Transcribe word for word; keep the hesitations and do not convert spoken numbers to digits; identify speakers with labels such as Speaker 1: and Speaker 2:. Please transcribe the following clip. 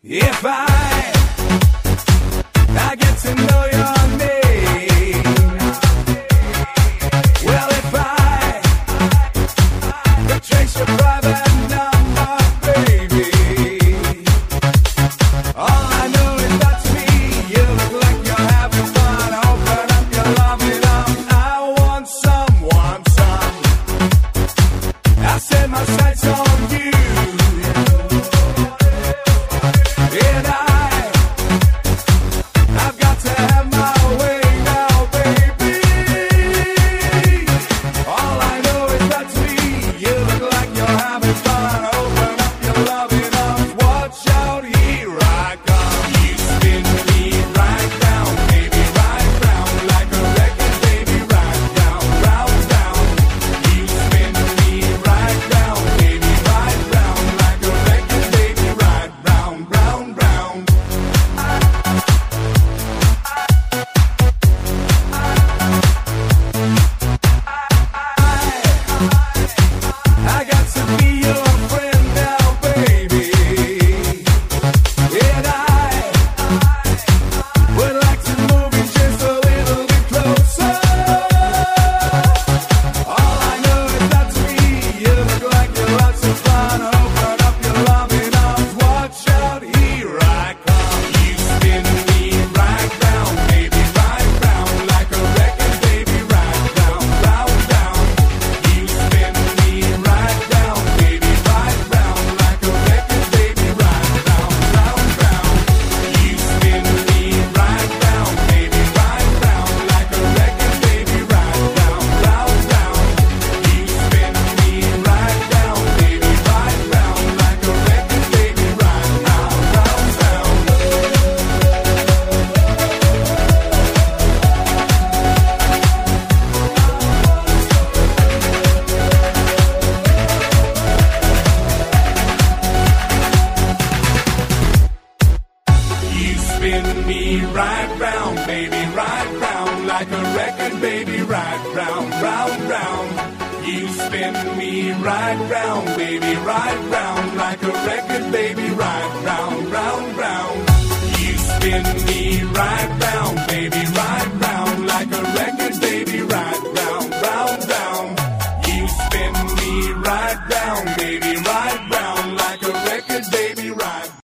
Speaker 1: If I, I get to know your name. Well, if I could trace your private number, baby. All I know is that to me, you look like you're having fun. Open up your loving arms. I want some, want some. I set my sights on you. And I, I've got to have my way now, baby. All I know is that to me, you look like you're having fun. Open up your loving arms. Watch out, here I come. You spin me right round, baby, right round. Like a record, baby, right round, round, round. You spin me right round, baby, right round. Like a record, baby, right round, round, round. I got to be your friend now, baby. And I would like to move you just a little bit closer. All I know is that to me, you look like you're lots of fun. Open up your loving arms. Watch out, here I come. You spin me right round, baby, right round. Like a record, baby, right round, round, round. You spin me right round, baby, right round. Like a record, baby, right round, round, round. You spin me right round, baby, right round. Like a record, baby, right round, round, round. You spin me right round, baby, right round. Like a record, baby, right round, round, round. You spin me right round, baby, right round. Like a record, baby, right round, round, round. You spin me right round, baby, right round. Like a record, baby, right round.